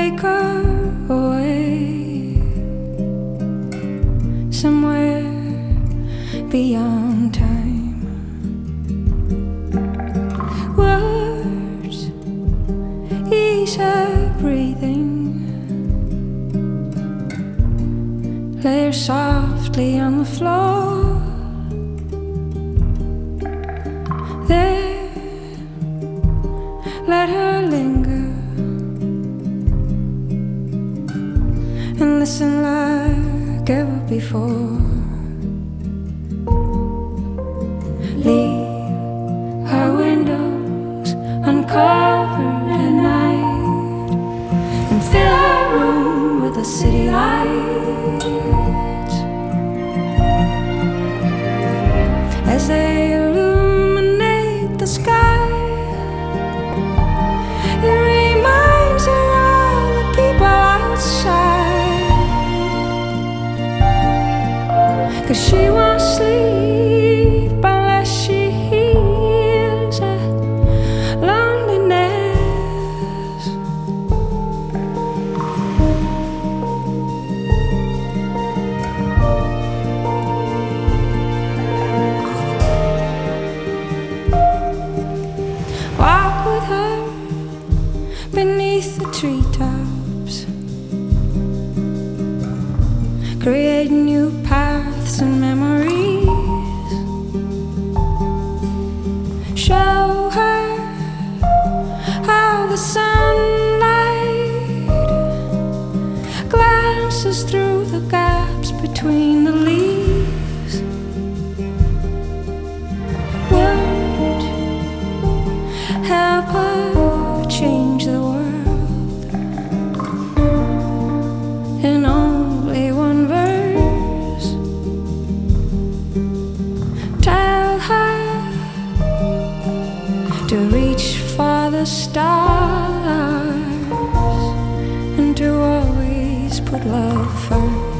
take her away somewhere beyond time. Words ease her breathing, lay her softly on the floor. There, let her linger and listen like ever before. Leave her windows uncovered at night and fill her room with the city lights as they illuminate the sky. It reminds her of the people outside, 'cause she won't sleep unless she hears her loneliness. Walk with her beneath the treetops, create new paths and memories. Show her how the sunlight glances through the gaps between the leaves. Words help her change the world in only one verse. Tell her to reach for the stars and to always put love first.